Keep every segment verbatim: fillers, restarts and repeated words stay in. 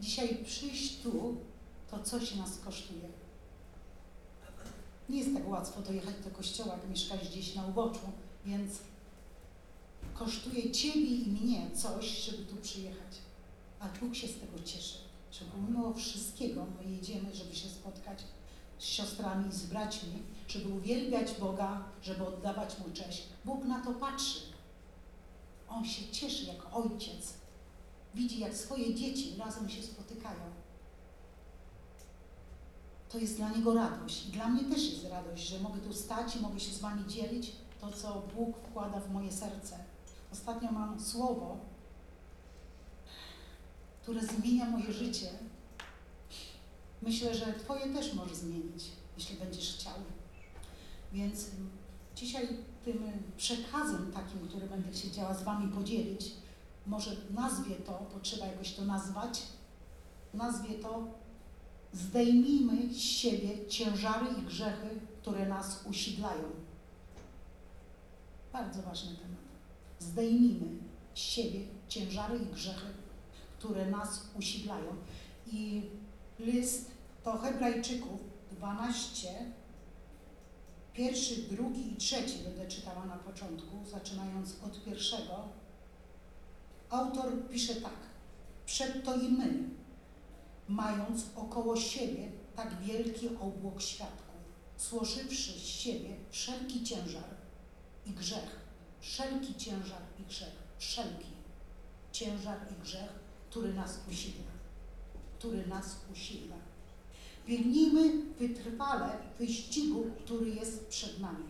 Dzisiaj przyjść tu, to coś nas kosztuje. Nie jest tak łatwo dojechać do kościoła, jak mieszkasz gdzieś na uboczu, więc kosztuje Ciebie i mnie coś, żeby tu przyjechać. A Bóg się z tego cieszy, że pomimo wszystkiego my jedziemy, żeby się spotkać z siostrami i z braćmi, żeby uwielbiać Boga, żeby oddawać Mu cześć. Bóg na to patrzy. On się cieszy jak ojciec. Widzi, jak swoje dzieci razem się spotykają. To jest dla Niego radość. I dla mnie też jest radość, że mogę tu stać i mogę się z Wami dzielić to, co Bóg wkłada w moje serce. Ostatnio mam słowo, które zmienia moje życie. Myślę, że Twoje też może zmienić, jeśli będziesz chciał. Więc dzisiaj tym przekazem takim, który będę się chciała z Wami podzielić, może nazwie to, bo trzeba jakoś to nazwać, nazwie to zdejmijmy z siebie ciężary i grzechy, które nas usidlają. Bardzo ważny temat. Zdejmijmy z siebie ciężary i grzechy, które nas usidlają. I list do Hebrajczyków dwanaście, pierwszy, drugi i trzeci będę czytała na początku, zaczynając od pierwszego. Autor pisze tak: przedto i my, mając około siebie tak wielki obłok świadków, złożywszy z siebie wszelki ciężar i grzech, wszelki ciężar i grzech, wszelki ciężar i grzech, który nas usidla, który nas usidla. Biegnijmy wytrwale w wyścigu, który jest przed nami.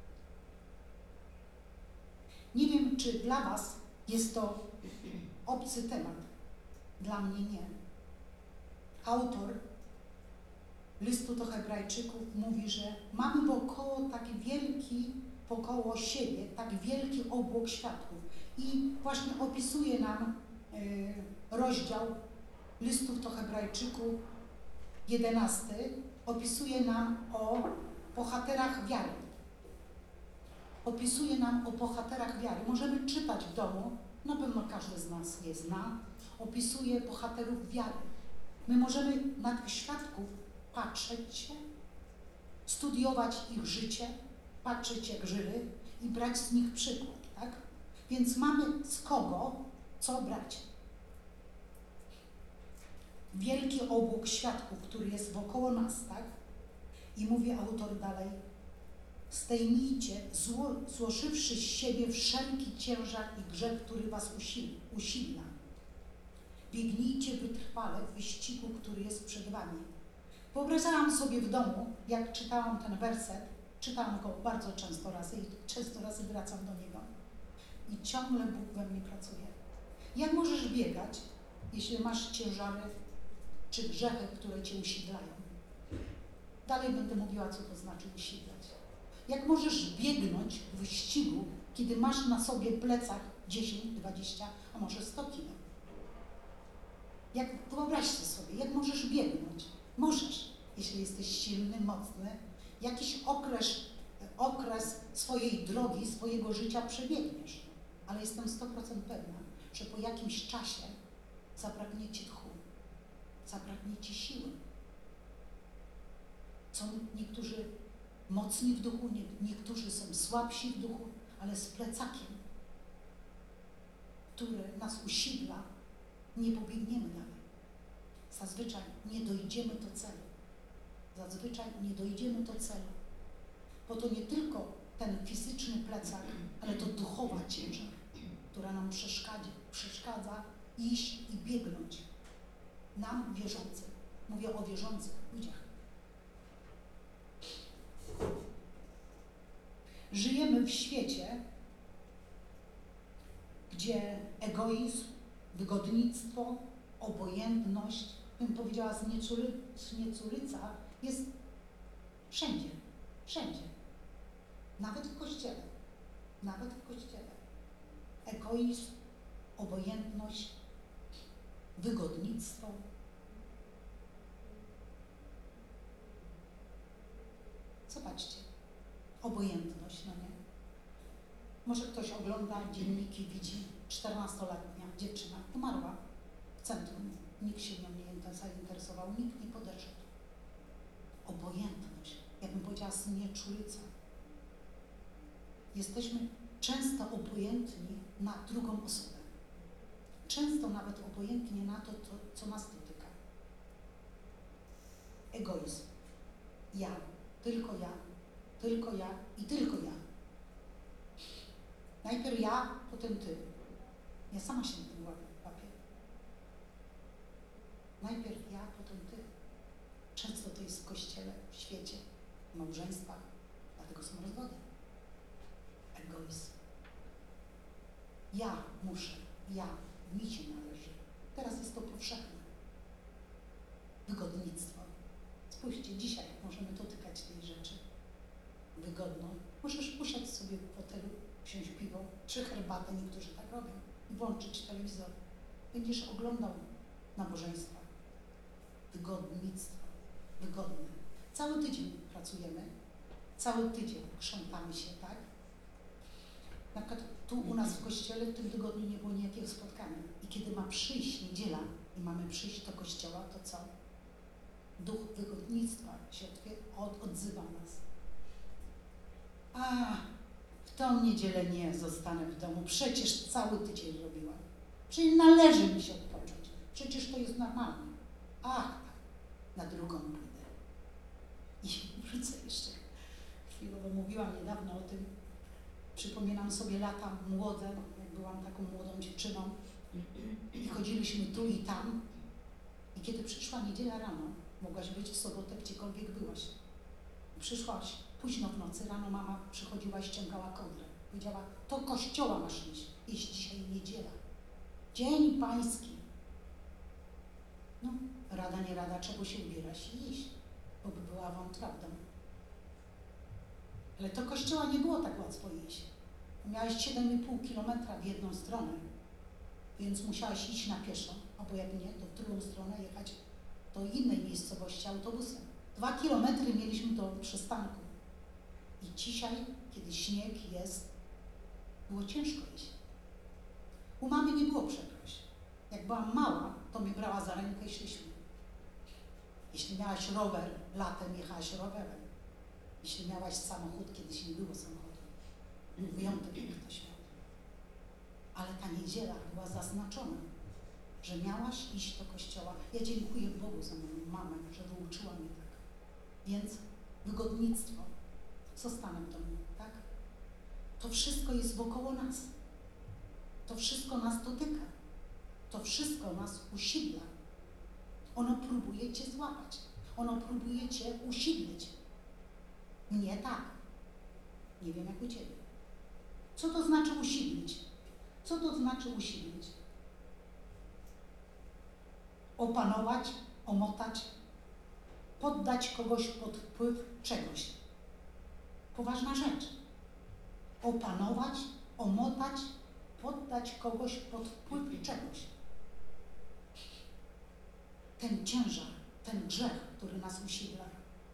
Nie wiem, czy dla Was jest to obcy temat. Dla mnie nie. Autor listu do Hebrajczyków mówi, że mamy wokoło taki wielki, wokoło siebie, tak wielki obłok świadków. I właśnie opisuje nam y, rozdział listów do Hebrajczyków jedenasty, opisuje nam o bohaterach wiary. Opisuje nam o bohaterach wiary. Możemy czytać w domu, na pewno każdy z nas je zna, opisuje bohaterów wiary. My możemy na tych świadków patrzeć się, studiować ich życie, patrzeć jak żyli i brać z nich przykład, tak? Więc mamy z kogo co brać. Wielki obłok świadków, który jest wokoło nas, tak? I mówi autor dalej: zdejmijcie, zło, złożywszy z siebie wszelki ciężar i grzech, który was usidla. Biegnijcie wytrwale w wyścigu, który jest przed wami. Wyobrażałam sobie w domu, jak czytałam ten werset, czytałam go bardzo często razy i często razy wracam do niego. I ciągle Bóg we mnie pracuje. Jak możesz biegać, jeśli masz ciężary czy grzechy, które cię usidlają? Dalej będę mówiła, co to znaczy usidlać. Jak możesz biegnąć w wyścigu, kiedy masz na sobie plecach dziesięć, dwadzieścia, a może sto kilo? Jak, wyobraźcie sobie, jak możesz biegnąć? Możesz, jeśli jesteś silny, mocny, jakiś okres, okres swojej drogi, swojego życia przebiegniesz. Ale jestem sto procent pewna, że po jakimś czasie zabraknie ci tchu, zabraknie ci siły. Są niektórzy mocni w duchu, nie, niektórzy są słabsi w duchu, ale z plecakiem, który nas usidla, nie pobiegniemy dalej. Zazwyczaj nie dojdziemy do celu. Zazwyczaj nie dojdziemy do celu. Bo to nie tylko ten fizyczny plecak, ale to duchowa ciężar, która nam przeszkadza, przeszkadza iść i biegnąć. Nam wierzącym. Mówię o wierzących ludziach. Żyjemy w świecie, gdzie egoizm, wygodnictwo, obojętność, bym powiedziała znieczuly, znieczulica, jest wszędzie, wszędzie. Nawet w Kościele, nawet w Kościele. Egoizm, obojętność, wygodnictwo. Zobaczcie, obojętność, no nie? Może ktoś ogląda dzienniki, widzi czternastoletnia dziewczyna umarła w centrum. nikt się nią nie zainteresował, nikt nie podeszedł. Obojętność, ja bym powiedziała znieczulica. Jesteśmy często obojętni na drugą osobę. Często nawet obojętnie na to, to co nas dotyka. Egoizm. Ja, tylko ja, tylko ja i tylko ja. Najpierw ja, potem ty. Ja sama się na tym łapię. Najpierw ja, potem ty. Często to jest w kościele, w świecie, w małżeństwach, dlatego są rozwody. Egoizm. Ja muszę, ja, mi się należy. Teraz jest to powszechne. Wygodnictwo. Spójrzcie, dzisiaj możemy dotykać tej rzeczy. Wygodno. Możesz usiąść sobie w fotelu, wziąć piwo, czy herbatę, niektórzy tak robią, i włączyć telewizor. Będziesz oglądał nabożeństwa. Wygodnictwo. Wygodne. Cały tydzień pracujemy, cały tydzień krzątamy się, tak? Na przykład tu u nas w kościele w tym tygodniu nie było niejakiego spotkania. I kiedy ma przyjść niedziela i mamy przyjść do kościoła, to co? Duch wygodnictwa się od, odzywa nas. A, w tą niedzielę nie zostanę w domu, przecież cały tydzień robiłam. Czyli należy mi się odpocząć. Przecież to jest normalne. Ach, tak, na drugą pójdę. I wrócę jeszcze chwilowo. Mówiłam niedawno o tym. Przypominam sobie lata młode, jak byłam taką młodą dziewczyną i chodziliśmy tu i tam. I kiedy przyszła niedziela rano, mogłaś być w sobotę, gdziekolwiek byłaś. Przyszłaś późno w nocy, rano mama przychodziła i ściągała kołdrę. Powiedziała, to kościoła masz iść, iść dzisiaj niedziela. Dzień pański. No, rada nie rada, trzeba się ubierać i iść, bo by była wątka w domu. Ale do kościoła nie było tak łatwo iść. Miałeś siedem i pół kilometra w jedną stronę, więc musiałaś iść na pieszo, albo jak nie, to w drugą stronę jechać do innej miejscowości autobusem. Dwa kilometry mieliśmy do przystanku. I dzisiaj, kiedy śnieg jest, było ciężko iść. U mamy nie było przeproś. Jak byłam mała, to mnie brała za rękę i szliśmy. Jeśli miałaś rower, latem jechałaś rowerem. Jeśli miałaś samochód, kiedyś nie było samochodu. Wyjątek, jak ktoś miał. Ale ta niedziela była zaznaczona, że miałaś iść do kościoła. Ja dziękuję Bogu za moją mamę, że wyuczyła mnie tak. Więc wygodnictwo. Zostanę w domu, tak? To wszystko jest wokoło nas. To wszystko nas dotyka. To wszystko nas usidla. Ono próbuje cię złapać. Ono próbuje cię usidlić. Mnie tak. Nie wiem jak u ciebie. Co to znaczy usidlić? Co to znaczy usidlić? Opanować, omotać, poddać kogoś pod wpływ czegoś. Poważna rzecz. Opanować, omotać, poddać kogoś pod wpływ czegoś. Ten ciężar, ten grzech, który nas usidla.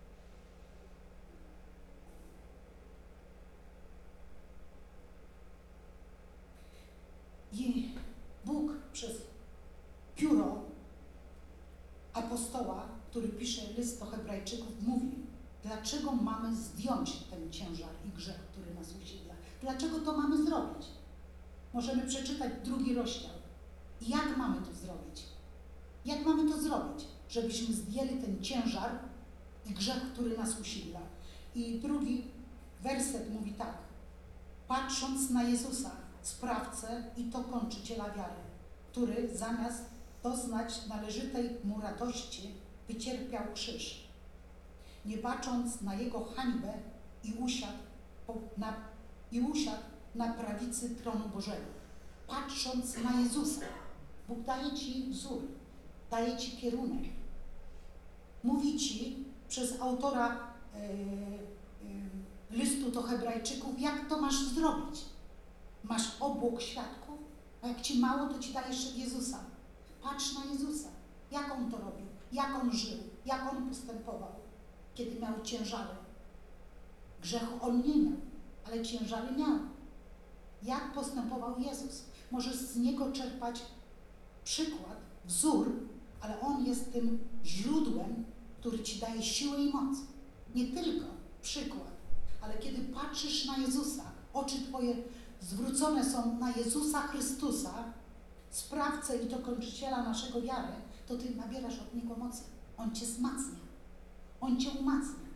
I Bóg przez pióro apostoła, który pisze list do Hebrajczyków, mówi, dlaczego mamy zdjąć ten ciężar i grzech, który nas usidla. Dlaczego to mamy zrobić? Możemy przeczytać drugi rozdział. I jak mamy to zrobić? Jak mamy to zrobić, żebyśmy zdjęli ten ciężar i grzech, który nas usidla? I drugi werset mówi tak. Patrząc na Jezusa, sprawcę i to kończyciela wiary, który zamiast doznać należytej mu radości, wycierpiał krzyż. Nie bacząc na jego hańbę i usiadł na, i usiadł na prawicy tronu Bożego. Patrząc na Jezusa, Bóg daje ci wzór, daje ci kierunek. Mówi ci przez autora yy, yy, listu do Hebrajczyków, jak to masz zrobić. Masz obłok świadków, a jak ci mało, to ci daje jeszcze Jezusa. Patrz na Jezusa, jak On to robił, jak On żył, jak On postępował, kiedy miał ciężary. Grzechu On nie miał, ale ciężary miał. Jak postępował Jezus? Możesz z Niego czerpać przykład, wzór, ale On jest tym źródłem, który Ci daje siłę i moc. Nie tylko przykład, ale kiedy patrzysz na Jezusa, oczy Twoje zwrócone są na Jezusa Chrystusa, sprawcę i dokończyciela naszego wiary, to Ty nabierasz od Niego mocy. On Cię wzmacnia. On Cię umacnia.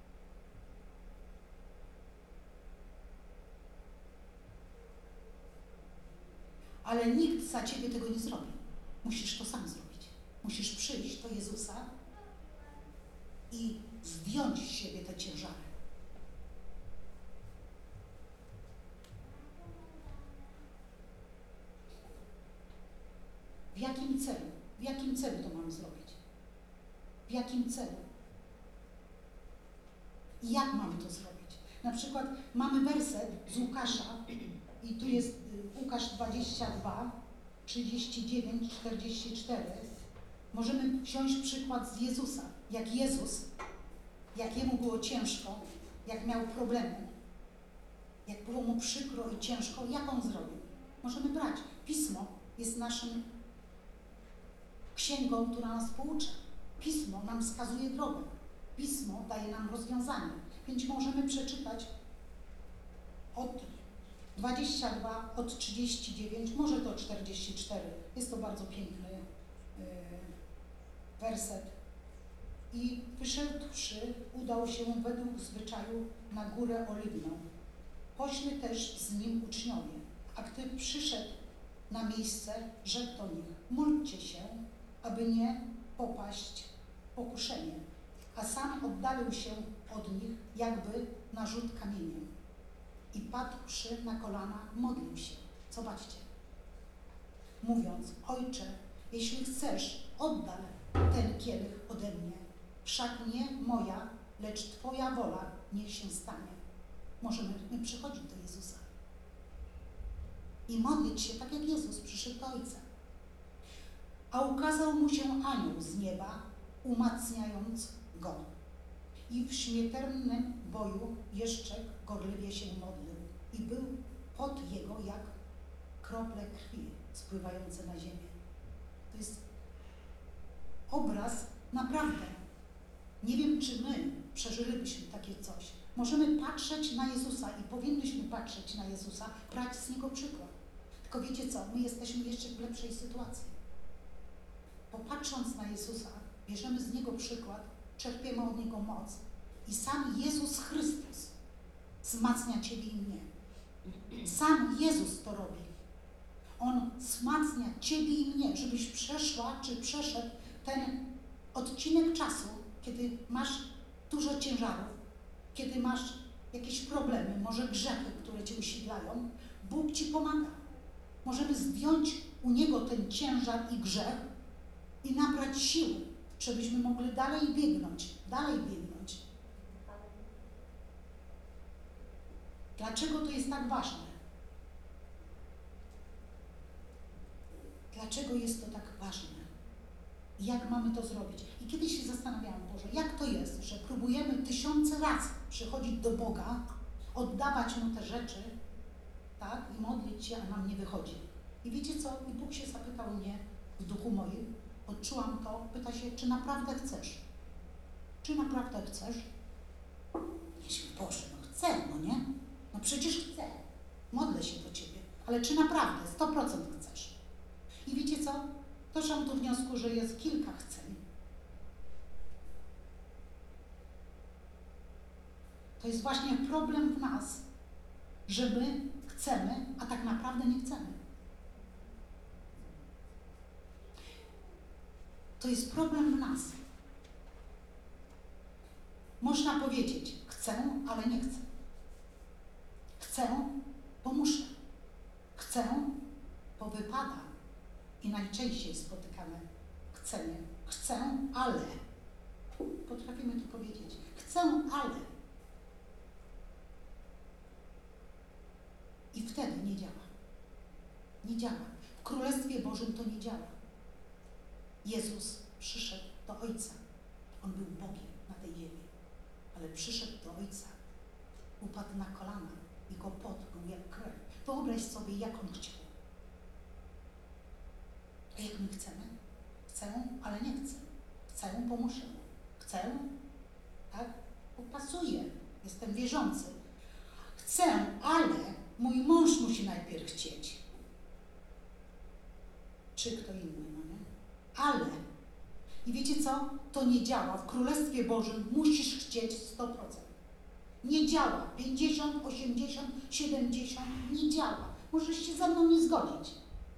Ale nikt za Ciebie tego nie zrobi. Musisz to sam zrobić. Musisz przyjść do Jezusa i zdjąć z siebie te ciężary. W jakim celu? W jakim celu to mamy zrobić? W jakim celu? I jak mamy to zrobić? Na przykład mamy werset z Łukasza i tu jest Łukasz dwadzieścia dwa, trzydzieści dziewięć, czterdzieści cztery. Możemy wziąć przykład z Jezusa. Jak Jezus, jak Jemu było ciężko, jak miał problemy, jak było Mu przykro i ciężko, jak On zrobił? Możemy brać. Pismo jest naszym księgą, która nas poucza. Pismo nam wskazuje drogę. Pismo daje nam rozwiązanie. Więc możemy przeczytać od dwudziestego drugiego, od trzydziestu dziewięciu, może do czterdziestu czterech. Jest to bardzo piękny yy, werset. I wyszedłszy, udał się według zwyczaju na Górę Oliwną. Pośle też z nim uczniowie. A gdy przyszedł na miejsce, rzekł do nich: módlcie się, aby nie popaść w pokuszenie. A sam oddalił się od nich, jakby na rzut kamieniem. I padłszy na kolana, modlił się. Zobaczcie. Mówiąc: Ojcze, jeśli chcesz, oddal ten kielich ode mnie. Wszak nie moja, lecz Twoja wola niech się stanie. Możemy my przychodzić do Jezusa i modlić się tak, jak Jezus przyszedł do Ojca. A ukazał mu się anioł z nieba, umacniając go. I w śmiertelnym boju jeszcze gorliwie się modlił. I był pot jego jak krople krwi spływające na ziemię. To jest obraz naprawdę. Nie wiem, czy my przeżylibyśmy takie coś. Możemy patrzeć na Jezusa i powinniśmy patrzeć na Jezusa, brać z Niego przykład. Tylko wiecie co? My jesteśmy jeszcze w lepszej sytuacji. Popatrząc na Jezusa, bierzemy z Niego przykład, czerpiemy od Niego moc i sam Jezus Chrystus wzmacnia Ciebie i mnie. Sam Jezus to robi. On wzmacnia Ciebie i mnie, żebyś przeszła, czy przeszedł ten odcinek czasu, kiedy masz dużo ciężarów, kiedy masz jakieś problemy, może grzechy, które Cię usiedlają. Bóg Ci pomaga. Możemy zdjąć u Niego ten ciężar i grzech i nabrać siły, żebyśmy mogli dalej biegnąć, dalej biegnąć. Dlaczego to jest tak ważne? Dlaczego jest to tak ważne? I jak mamy to zrobić? I kiedyś się zastanawiałam, Boże, jak to jest, że próbujemy tysiące razy przychodzić do Boga, oddawać Mu te rzeczy, tak, i modlić się, a nam nie wychodzi. I wiecie co? I Bóg się zapytał mnie w duchu moim, odczułam to, pyta się, czy naprawdę chcesz? Czy naprawdę chcesz? Jeśli Boże, no chcę, no nie? No przecież chcę. Modlę się do Ciebie. Ale czy naprawdę, sto procent chcesz? I wiecie co? Doszłam do wniosku, że jest kilka chceń. To jest właśnie problem w nas, że my chcemy, a tak naprawdę nie chcemy. To jest problem w nas. Można powiedzieć, chcę, ale nie chcę. Chcę, bo muszę. Chcę, bo wypada. I najczęściej spotykane chcenie. Chcę, ale. Potrafimy to powiedzieć. Chcę, ale. I wtedy nie działa. Nie działa. W Królestwie Bożym to nie działa. Jezus przyszedł do Ojca. On był Bogiem na tej ziemi. Ale przyszedł do Ojca. Upadł na kolana. Jego pot był jak krew. Wyobraź sobie, jak On chciał. A jak my chcemy? Chcę, ale nie chcę. Chcę, bo muszę. Chcę, tak? Bo pasuje. Jestem wierzący. Chcę, ale mój mąż musi najpierw chcieć. Czy kto inny, no nie? Ale. I wiecie co? To nie działa. W Królestwie Bożym musisz chcieć sto procent. Nie działa. pięćdziesiąt, osiemdziesiąt, siedemdziesiąt. Nie działa. Możesz się ze mną nie zgodzić.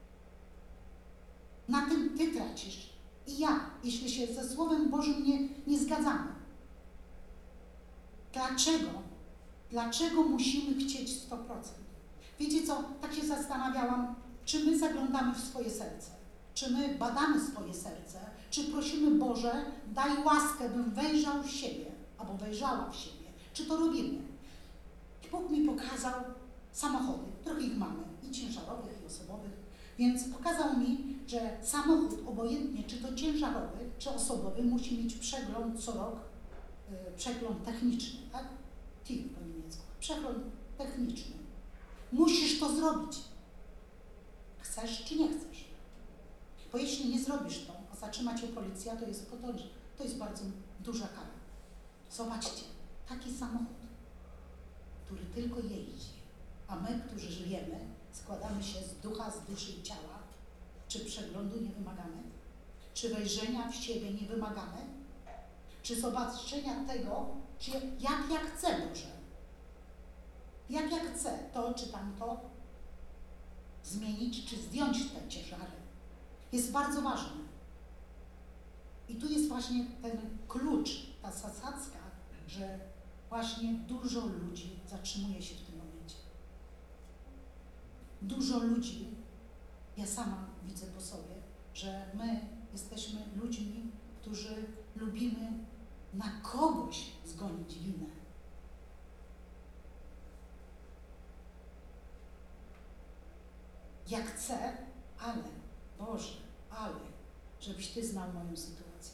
Na tym ty tracisz. I ja, jeśli się ze Słowem Bożym nie, nie zgadzamy. Dlaczego? Dlaczego musimy chcieć sto procent? Wiecie co? Tak się zastanawiałam, czy my zaglądamy w swoje serce? Czy my badamy swoje serce? Czy prosimy Boże, daj łaskę, bym wejrzał w siebie, albo wejrzała w siebie. Czy to robimy? Bóg mi pokazał samochody, trochę ich mamy, i ciężarowych, i osobowych, więc pokazał mi, że samochód, obojętnie czy to ciężarowy, czy osobowy, musi mieć przegląd co rok, yy, przegląd techniczny, tak? T I F po niemiecku, przegląd techniczny. Musisz to zrobić. Chcesz czy nie chcesz? Bo jeśli nie zrobisz to, a zatrzyma cię policja, to jest potocznie. To jest bardzo duża kara. Zobaczcie, taki samochód, który tylko jeździ, a my, którzy żyjemy, składamy się z ducha, z duszy i ciała. Czy przeglądu nie wymagamy? Czy wejrzenia w siebie nie wymagamy? Czy zobaczenia tego, czy jak ja chcę, Boże? Jak ja chcę to czy tamto zmienić, czy zdjąć te ciężary? Jest bardzo ważne. I tu jest właśnie ten klucz, ta zasadzka, że właśnie dużo ludzi zatrzymuje się w tym momencie. Dużo ludzi, ja sama widzę po sobie, że my jesteśmy ludźmi, którzy lubimy na kogoś zgonić winę. Ja chcę, ale, Boże, ale, żebyś Ty znał moją sytuację.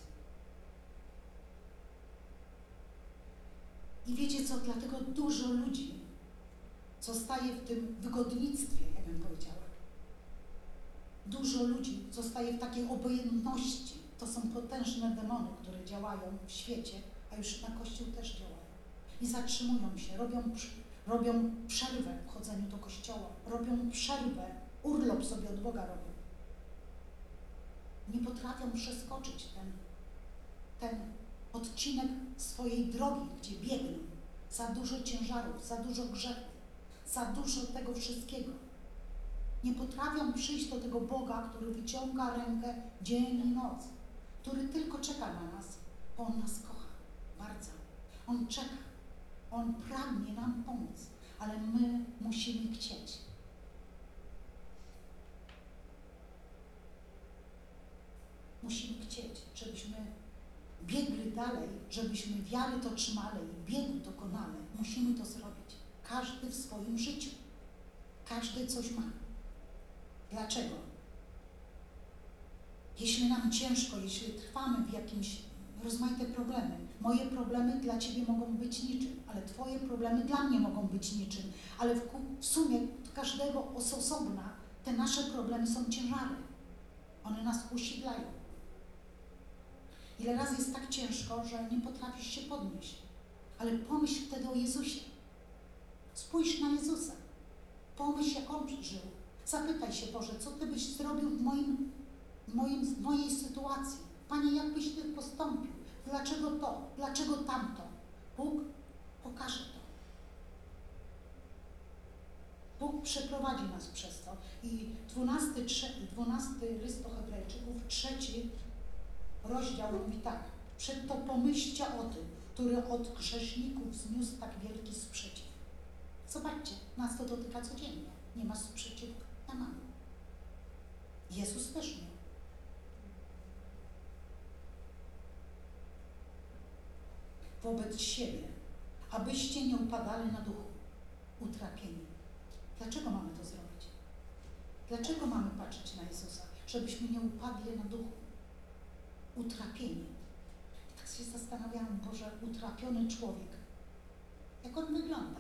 I wiecie co, dlatego dużo ludzi zostaje w tym wygodnictwie, jak bym powiedziała. Dużo ludzi zostaje w takiej obojętności. To są potężne demony, które działają w świecie, a już na Kościół też działają. I zatrzymują się, robią, robią przerwę w chodzeniu do Kościoła, robią przerwę, urlop sobie od Boga robią. Nie potrafią przeskoczyć ten, ten odcinek swojej drogi, gdzie biegną. Za dużo ciężarów, za dużo grzechów, za dużo tego wszystkiego. Nie potrafią przyjść do tego Boga, który wyciąga rękę dzień i noc, który tylko czeka na nas, bo On nas kocha bardzo. On czeka, On pragnie nam pomóc, ale my musimy chcieć. Musimy chcieć, żebyśmy biegli dalej, żebyśmy wiary to trzymali i biegu dokonali. Musimy to zrobić. Każdy w swoim życiu. Każdy coś ma. Dlaczego? Jeśli nam ciężko, jeśli trwamy w jakimś rozmaite problemy, moje problemy dla Ciebie mogą być niczym, ale Twoje problemy dla mnie mogą być niczym, ale w, w sumie każdego z osobna te nasze problemy są ciężary. One nas usidlają. Ile razy jest tak ciężko, że nie potrafisz się podnieść, ale pomyśl wtedy o Jezusie. Spójrz na Jezusa. Pomyśl, jak On żył. Zapytaj się, Boże, co Ty byś zrobił w, moim, w, moim, w mojej sytuacji? Panie, jak byś Ty postąpił? Dlaczego to? Dlaczego tamto? Bóg pokaże to. Bóg przeprowadzi nas przez to. I dwunasty, dwunasty list do Hebrajczyków, trzeci rozdział mówi tak. Przedto pomyślcie o tym, który od grzeszników zniósł tak wielki sprzeciw. Zobaczcie, nas to dotyka codziennie. Nie ma sprzeciwu, nie ma. Jezus też nie. Wobec siebie, abyście nie upadali na duchu, utrapieni. Dlaczego mamy to zrobić? Dlaczego mamy patrzeć na Jezusa? Żebyśmy nie upadli na duchu. Utrapieni. I tak się zastanawiałam, Boże, utrapiony człowiek. Jak on wygląda?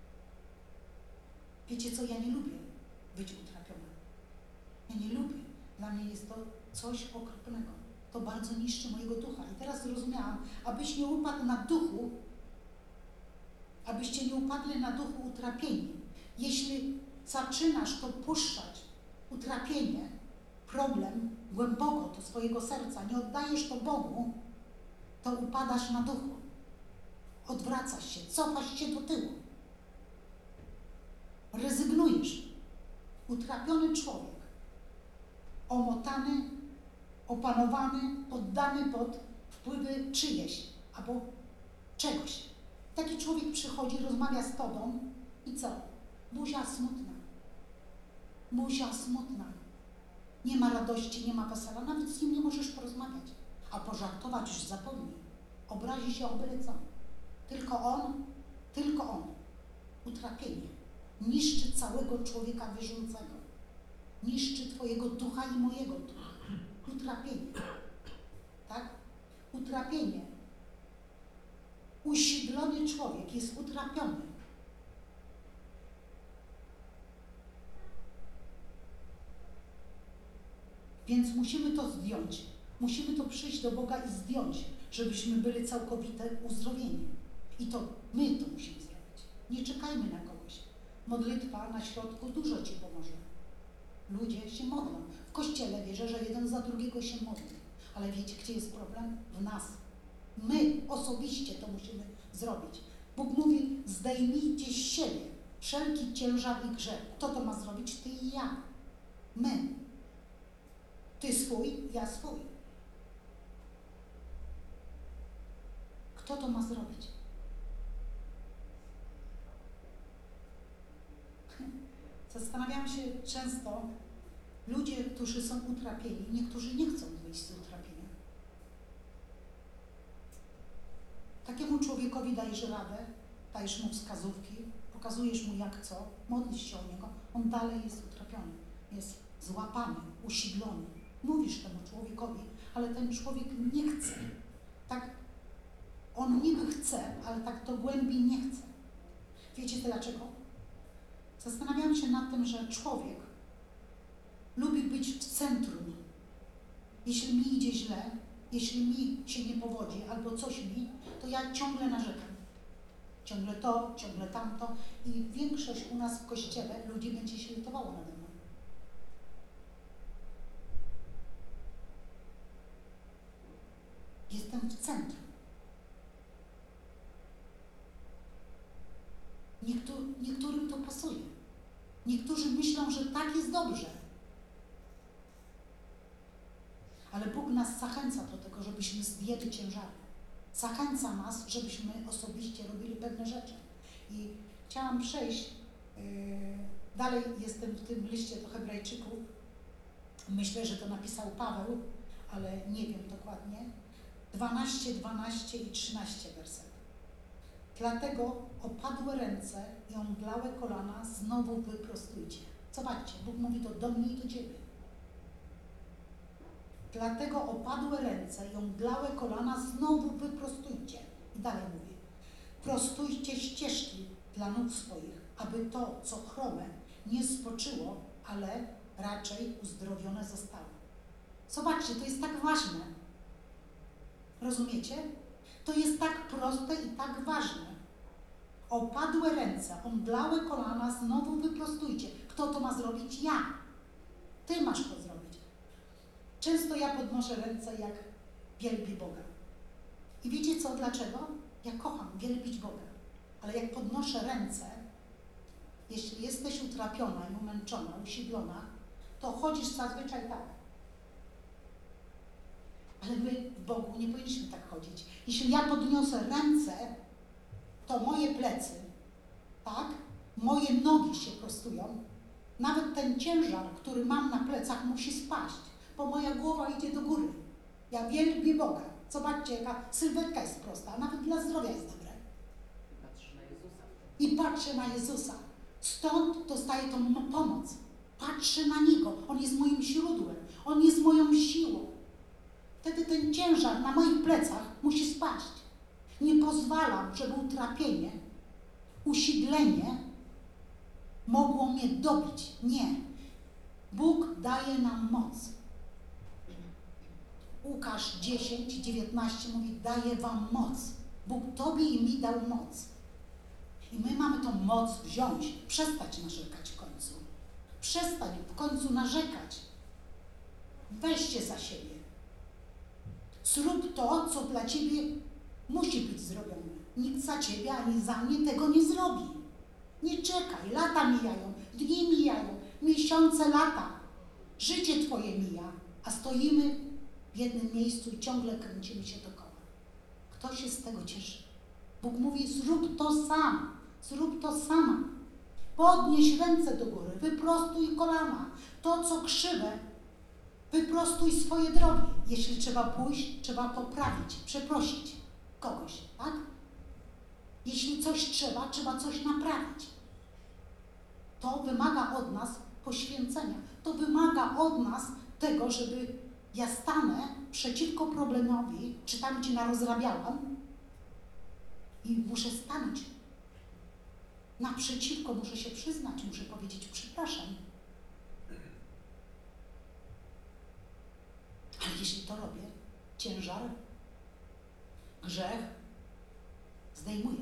Wiecie co, ja nie lubię być utrapiona. Ja nie lubię, Dla mnie jest to coś okropnego. To bardzo niszczy mojego ducha. I teraz zrozumiałam, abyś nie upadł na duchu, abyście nie upadli na duchu utrapieni. Jeśli zaczynasz to puszczać, utrapienie, problem głęboko do swojego serca, nie oddajesz to Bogu, to upadasz na duchu. Odwracasz się, cofasz się do tyłu. Rezygnujesz. Utrapiony człowiek, omotany, opanowany, poddany pod wpływy czyjeś albo czegoś. Taki człowiek przychodzi, rozmawia z tobą i co? Buzia smutna. Buzia smutna. Nie ma radości, nie ma wesela, nawet z nim nie możesz porozmawiać. A pożartować już zapomnij. Obrazi się o byle co. Tylko on, tylko on. Utrapienie. Niszczy całego człowieka wierzącego. Niszczy twojego ducha i mojego ducha. Utrapienie. Tak? Utrapienie. Usidlony człowiek jest utrapiony. Więc musimy to zdjąć. Musimy to przyjść do Boga i zdjąć, żebyśmy byli całkowite uzdrowieni. I to my to musimy zrobić. Nie czekajmy na kogoś. Modlitwa na środku dużo ci pomoże. Ludzie się modlą. W kościele wierzę, że jeden za drugiego się modli. Ale wiecie, gdzie jest problem? W nas. My osobiście to musimy zrobić. Bóg mówi, zdejmijcie z siebie wszelki ciężar i grzech. Kto to ma zrobić? Ty i ja. My. Ty swój, ja swój. Kto to ma zrobić? Zastanawiam się często, ludzie, którzy są utrapieni, niektórzy nie chcą wyjść z utrapienia. Takiemu człowiekowi dajesz radę, dajesz mu wskazówki, pokazujesz mu jak co, modlisz się o niego, on dalej jest utrapiony, jest złapany, usidlony. Mówisz temu człowiekowi, ale ten człowiek nie chce. Tak, on niby chce, ale tak do głębi nie chce. Wiecie dlaczego? Zastanawiam się nad tym, że człowiek lubi być w centrum. Jeśli mi idzie źle, jeśli mi się nie powodzi albo coś mi, to ja ciągle narzekam. Ciągle to, ciągle tamto i większość u nas w kościele ludzi będzie się litowało nade mną. Jestem w centrum. Niektó niektórym to pasuje. Niektórzy myślą, że tak jest dobrze. Ale Bóg nas zachęca do tego, żebyśmy zdjęli ciężary. Zachęca nas, żebyśmy osobiście robili pewne rzeczy. I chciałam przejść, yy, dalej jestem w tym liście do Hebrajczyków. Myślę, że to napisał Paweł, ale nie wiem dokładnie. dwanaście, dwanaście i trzynaście werset. Dlatego opadłe ręce i omdlałe kolana znowu wyprostujcie. Zobaczcie, Bóg mówi to do mnie i do ciebie. Dlatego opadłe ręce i omdlałe kolana znowu wyprostujcie. I dalej mówi. Prostujcie ścieżki dla nóg swoich, aby to, co chrome, nie spoczyło, ale raczej uzdrowione zostało. Zobaczcie, to jest tak ważne. Rozumiecie? To jest tak proste i tak ważne. Opadłe ręce, omdlałe kolana znowu wyprostujcie. Kto to ma zrobić? Ja. Ty masz to zrobić. Często ja podnoszę ręce, jak wielbię Boga. I wiecie co? Dlaczego? Ja kocham wielbić Boga. Ale jak podnoszę ręce, jeśli jesteś utrapiona i umęczona, usidlona, to chodzisz zazwyczaj tak. Ale my w Bogu nie powinniśmy tak chodzić. Jeśli ja podniosę ręce, to moje plecy, tak? Moje nogi się prostują. Nawet ten ciężar, który mam na plecach, musi spaść, bo moja głowa idzie do góry. Ja wielbię Boga. Zobaczcie, jaka sylwetka jest prosta, a nawet dla zdrowia jest dobre. Patrzysz na Jezusa. I patrzę na Jezusa. Stąd dostaję tą pomoc. Patrzę na Niego. On jest moim źródłem. On jest moją siłą. Wtedy ten ciężar na moich plecach musi spaść. Nie pozwalam, żeby utrapienie, usidlenie mogło mnie dobić. Nie. Bóg daje nam moc. Łukasz dziesięć, dziewiętnaście mówi, daje wam moc. Bóg tobie i mi dał moc. I my mamy tą moc wziąć, przestać narzekać w końcu. Przestań w końcu narzekać. Weź się za siebie. Zrób to, co dla ciebie musi być zrobione. Nikt za ciebie ani za mnie tego nie zrobi. Nie czekaj, lata mijają, dni mijają, miesiące, lata. Życie twoje mija, a stoimy w jednym miejscu i ciągle kręcimy się dookoła. Kto się z tego cieszy? Bóg mówi, zrób to sam, zrób to sama. Podnieś ręce do góry, wyprostuj kolana. To, co krzywe, wyprostuj swoje drogi. Jeśli trzeba pójść, trzeba poprawić, przeprosić kogoś, tak? Jeśli coś trzeba, trzeba coś naprawić. To wymaga od nas poświęcenia. To wymaga od nas tego, żeby ja stanę przeciwko problemowi, czy tam, gdzie narozrabiałam i muszę stanąć naprzeciwko, muszę się przyznać, muszę powiedzieć przepraszam. Ale jeśli to robię, ciężar, grzech zdejmuję.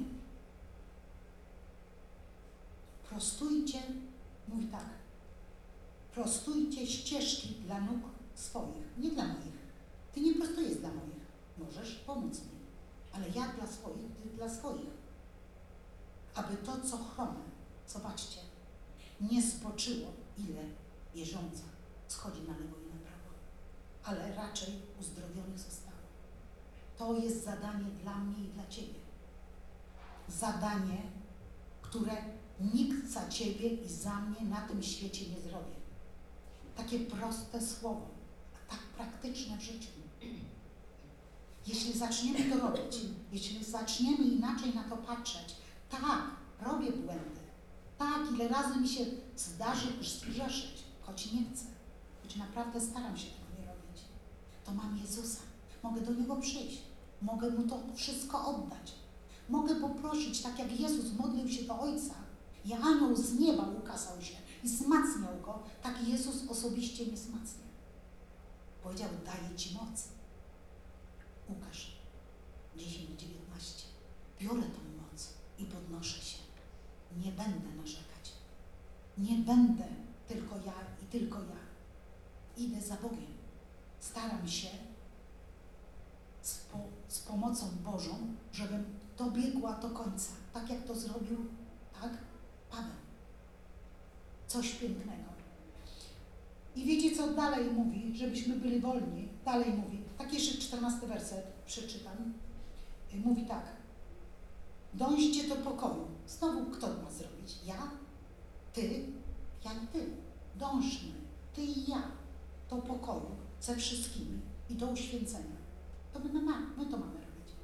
Prostujcie, mówi tak, prostujcie ścieżki dla nóg swoich, nie dla moich. Ty nie prostujesz dla moich, możesz pomóc mi, ale ja dla swoich, ty dla swoich. Aby to, co chrome, zobaczcie, nie spoczyło, ile wierząca schodzi na lewo i na prawo, ale raczej uzdrowionych zostało. To jest zadanie dla mnie i dla ciebie. Zadanie, które nikt za ciebie i za mnie na tym świecie nie zrobi. Takie proste słowo, a tak praktyczne w życiu. Jeśli zaczniemy to robić, jeśli zaczniemy inaczej na to patrzeć, tak, robię błędy, tak, ile razy mi się zdarzy zgrzeszyć, choć nie chcę, choć naprawdę staram się tego nie robić, to mam Jezusa, mogę do Niego przyjść, mogę Mu to wszystko oddać, mogę poprosić, tak jak Jezus modlił się do Ojca i anioł z nieba ukazał się i wzmacniał Go, tak Jezus osobiście mnie wzmacnia. Powiedział, daję Ci moc. Łukasz dziesięć, dziewiętnaście. Biorę tą moc i podnoszę się. Nie będę narzekać. Nie będę tylko ja i tylko ja. Idę za Bogiem. Staram się z, po, z pomocą Bożą, żebym dobiegła do końca. Tak jak to zrobił, tak? Paweł. Coś pięknego. I wiecie, co dalej mówi, żebyśmy byli wolni? Dalej mówi, tak jeszcze czternasty werset przeczytam. Mówi tak. Dążcie do pokoju. Znowu kto ma zrobić? Ja? Ty? Ja i ty. Dążmy. Ty i ja. Do pokoju ze wszystkimi i do uświęcenia. To my, my, my to mamy robić.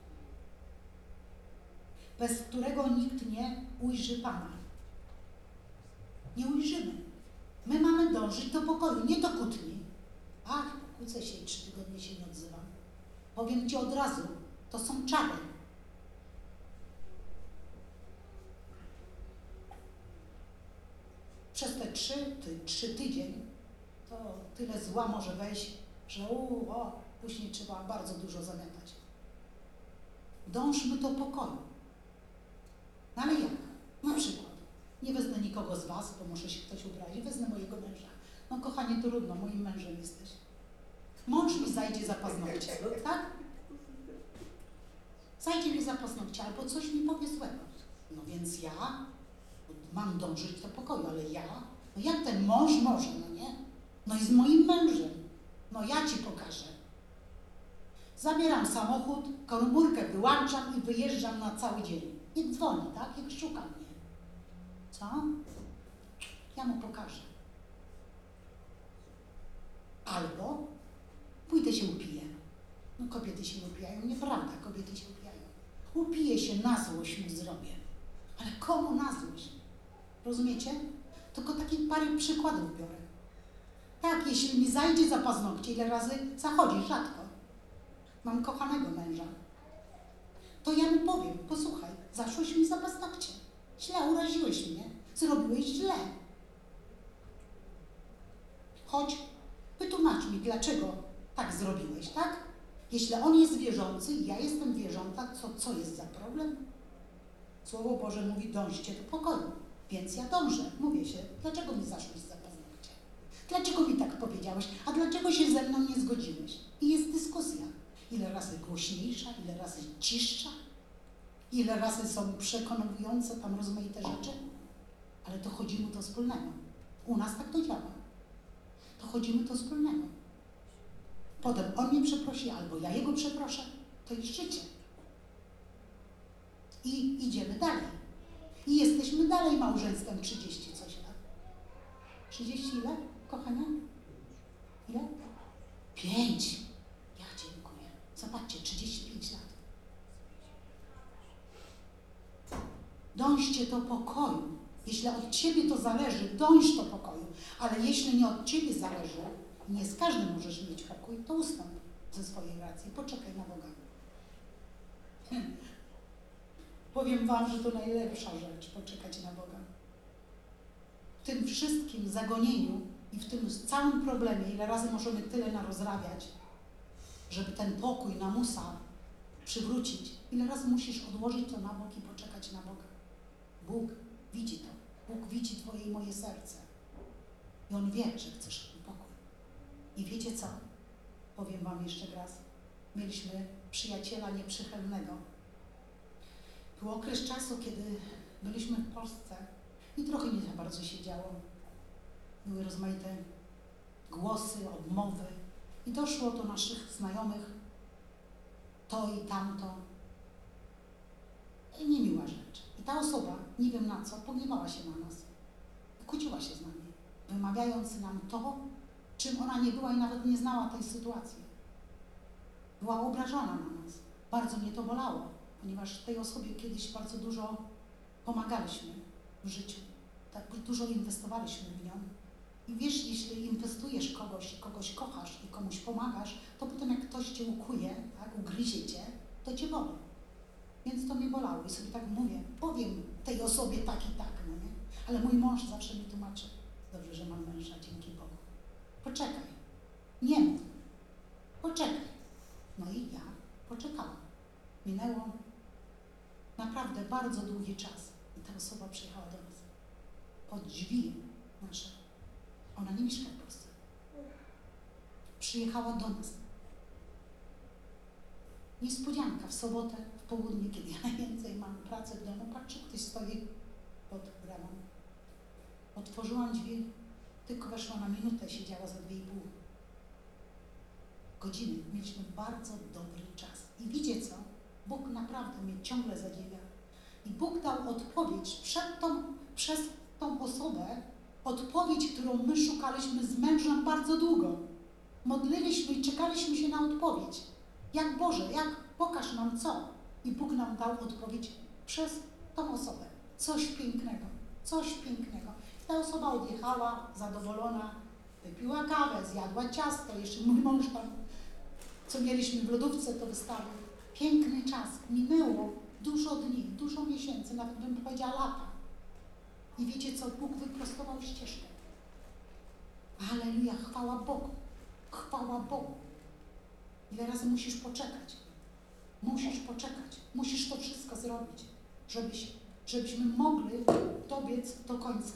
Bez którego nikt nie ujrzy Pana. Nie ujrzymy. My mamy dążyć do pokoju, nie do kłótni. Ach, pokłócę się i trzy tygodnie się nie odzywam. Powiem Ci od razu, to są czary. Przez te trzy, ty, trzy tydzień to tyle zła może wejść, że u, o, później trzeba bardzo dużo zamiatać. Dążmy do pokoju. No ale jak? Na przykład. Nie wezmę nikogo z Was, bo może się ktoś obrazi, wezmę mojego męża. No kochanie, trudno, moim mężem jesteś. Mąż mi zajdzie za paznokcie, tak? Zajdzie mi za paznokcie, albo coś mi powie złego. No więc ja mam dążyć do pokoju, ale ja, no jak ten mąż może, no nie? No i z moim mężem. No ja Ci pokażę. Zabieram samochód, komórkę wyłączam i wyjeżdżam na cały dzień. Niech dzwoni, tak? Niech szuka mnie. Co? Ja mu pokażę. Albo pójdę się upiję. No kobiety się nie upijają, nieprawda, kobiety się upijają. Upiję się, na złość mu zrobię. Ale komu na złość? Rozumiecie? Tylko takich parę przykładów biorę. Tak, jeśli mi zajdzie za paznokcie, ile razy zachodzi, rzadko. Mam kochanego męża. To ja mu powiem, posłuchaj, zaszłeś mi za paznokcie. Źle uraziłeś mnie, zrobiłeś źle. Chodź, wytłumacz mi, dlaczego tak zrobiłeś, tak? Jeśli on jest wierzący i ja jestem wierząca, co, co jest za problem? Słowo Boże mówi, dążcie do pokoju. Więc ja dążę. Mówię się, dlaczego mi zaszłeś za paznokcie? Dlaczego mi tak powiedziałeś? A dlaczego się ze mną nie zgodziłeś? I jest dyskusja. Ile razy głośniejsza, ile razy ciszsza, ile razy są przekonujące tam rozmaite rzeczy, ale to chodzimy do wspólnego. U nas tak to działa. To chodzimy do wspólnego. Potem on mnie przeprosi, albo ja jego przeproszę. To jest życie. I idziemy dalej. I jesteśmy dalej małżeństwem trzydzieści coś lat. trzydzieści ile, kochania? Ile? pięć. Ja dziękuję. Zobaczcie, trzydzieści pięć lat. Dążcie do pokoju. Jeśli od Ciebie to zależy, dąż do pokoju. Ale jeśli nie od Ciebie zależy, nie z każdym możesz mieć pokój, to ustąp ze swojej racji. Poczekaj na Boga. Hmm. Powiem Wam, że to najlepsza rzecz, poczekać na Boga. W tym wszystkim zagonieniu i w tym całym problemie, ile razy możemy tyle narozrabiać, żeby ten pokój, namusa przywrócić, ile razy musisz odłożyć to na bok i poczekać na Boga. Bóg widzi to. Bóg widzi Twoje i moje serce. I On wie, że chcesz ten pokój. I wiecie co? Powiem Wam jeszcze raz. Mieliśmy przyjaciela nieprzychylnego. Był okres czasu, kiedy byliśmy w Polsce i trochę nie za bardzo się działo. Były rozmaite głosy, odmowy i doszło do naszych znajomych to i tamto. I niemiła rzecz. I ta osoba, nie wiem na co, pogniewała się na nas. Kłóciła się z nami, wymawiając nam to, czym ona nie była i nawet nie znała tej sytuacji. Była obrażona na nas. Bardzo mnie to bolało, ponieważ tej osobie kiedyś bardzo dużo pomagaliśmy w życiu. Tak dużo inwestowaliśmy w nią. I wiesz, jeśli inwestujesz kogoś, kogoś kochasz i komuś pomagasz, to potem jak ktoś Cię ukuje, tak, ugryzie Cię, to Cię boli. Więc to mnie bolało i sobie tak mówię, powiem tej osobie tak i tak, no nie? Ale mój mąż zawsze mi tłumaczy, dobrze, że mam męża, dzięki Bogu. Poczekaj, nie mów, poczekaj. No i ja poczekałam. Minęło naprawdę bardzo długi czas i ta osoba przyjechała do nas. Pod drzwi nasze. Ona nie mieszka w Polsce. Przyjechała do nas. Niespodzianka, w sobotę, w południe, kiedy ja najwięcej mam pracę w domu, patrzę, ktoś stoi pod bramą. Otworzyłam drzwi, tylko weszła na minutę, siedziała za dwie i pół godziny. Mieliśmy bardzo dobry czas. I wiecie co? Bóg naprawdę mnie ciągle zadziwia. I Bóg dał odpowiedź przed tą, przez tą osobę, odpowiedź, którą my szukaliśmy z mężem bardzo długo. Modliliśmy i czekaliśmy się na odpowiedź. Jak Boże, jak pokaż nam co? I Bóg nam dał odpowiedź przez tą osobę. Coś pięknego, coś pięknego. Ta osoba odjechała zadowolona, wypiła kawę, zjadła ciasto, jeszcze mój mąż tam, co mieliśmy w lodówce, to wystawił. Piękny czas. Minęło dużo dni, dużo miesięcy, nawet bym powiedziała lata. I wiecie co? Bóg wyprostował ścieżkę. Halleluja, chwała Bogu. Chwała Bogu. Ile razy musisz poczekać? Musisz poczekać. Musisz to wszystko zrobić, żebyś, żebyśmy mogli dobiec do końca.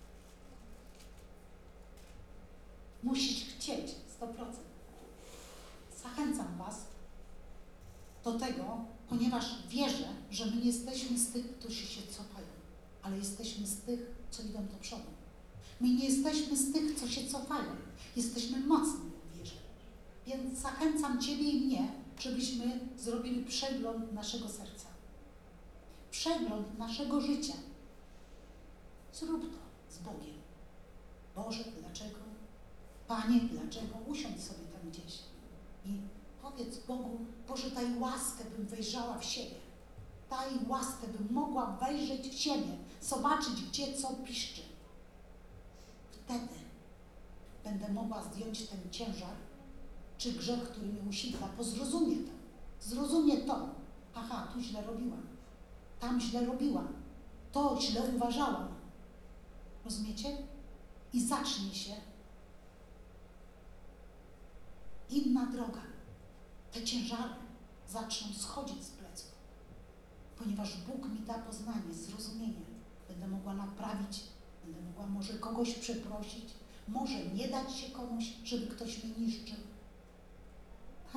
Musisz chcieć sto procent. Zachęcam Was do tego, ponieważ wierzę, że my nie jesteśmy z tych, którzy się cofają, ale jesteśmy z tych, co idą do przodu. My nie jesteśmy z tych, co się cofają. Jesteśmy mocni w wierze. Więc zachęcam Ciebie i mnie, żebyśmy zrobili przegląd naszego serca. Przegląd naszego życia. Zrób to z Bogiem. Boże, dlaczego? Panie, dlaczego? Usiądź sobie tam gdzieś i powiedz Bogu, Boże, daj łaskę, bym wejrzała w siebie. Daj łaskę, bym mogła wejrzeć w siebie, zobaczyć, gdzie co piszczy. Wtedy będę mogła zdjąć ten ciężar, czy grzech, który mnie usidla, bo zrozumie to. Zrozumie to. Aha, tu źle robiłam. Tam źle robiłam. To źle uważałam. Rozumiecie? I zacznie się inna droga. te ciężary zaczną schodzić z pleców, ponieważ Bóg mi da poznanie, zrozumienie. Będę mogła naprawić, będę mogła może kogoś przeprosić, może nie dać się komuś, żeby ktoś mnie niszczył. Tak?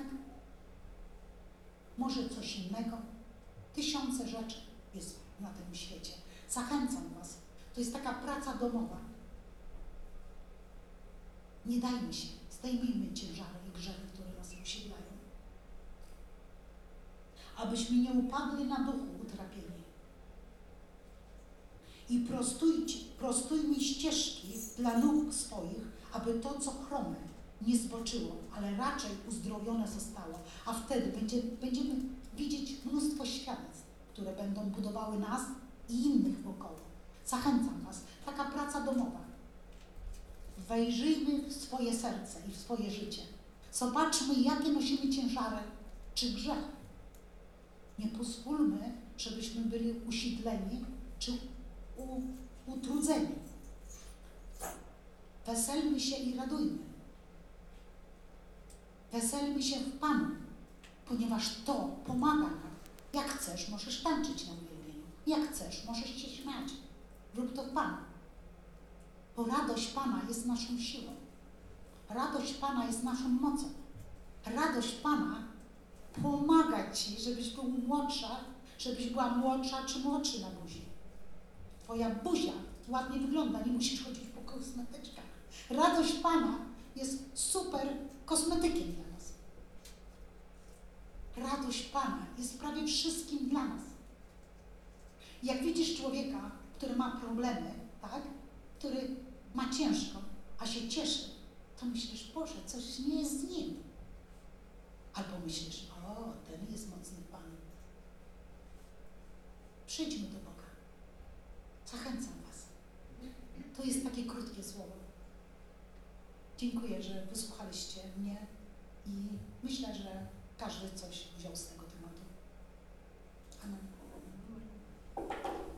Może coś innego. Tysiące rzeczy jest na tym świecie. Zachęcam Was. To jest taka praca domowa. Nie dajmy się. Zdejmijmy ciężary i grzechy, które nas usiedlają. Abyśmy nie upadli na duchu utrapieni. I prostujcie, prostujmy ścieżki dla nóg swoich, aby to, co chrome, nie zboczyło, ale raczej uzdrowione zostało. A wtedy będzie, będziemy widzieć mnóstwo świadectw, które będą budowały nas i innych wokoło. Zachęcam Was. Taka praca domowa. Wejrzyjmy w swoje serce i w swoje życie. Zobaczmy, jakie nosimy ciężary czy grzechy. Nie pozwólmy, żebyśmy byli usidleni czy u, utrudzeni. Weselmy się i radujmy. Weselmy się w Panu, ponieważ to pomaga nam. Jak chcesz, możesz tańczyć na uwielbieniu. Jak chcesz, możesz się śmiać. Rób to w Panu. Bo radość Pana jest naszą siłą. Radość Pana jest naszą mocą. Radość Pana pomaga Ci, żebyś był młodsza, żebyś była młodsza czy młodszy na buzi. Twoja buzia ładnie wygląda, nie musisz chodzić po kosmetyczkach. Radość Pana jest super kosmetykiem dla nas. Radość Pana jest prawie wszystkim dla nas. Jak widzisz człowieka, który ma problemy, tak? Który ma ciężko, a się cieszy, to myślisz, Boże, coś nie jest z nim. Albo myślisz, o, ten jest mocny Pan. Przyjdźmy do Boga. Zachęcam Was. To jest takie krótkie słowo. Dziękuję, że wysłuchaliście mnie i myślę, że każdy coś wziął z tego.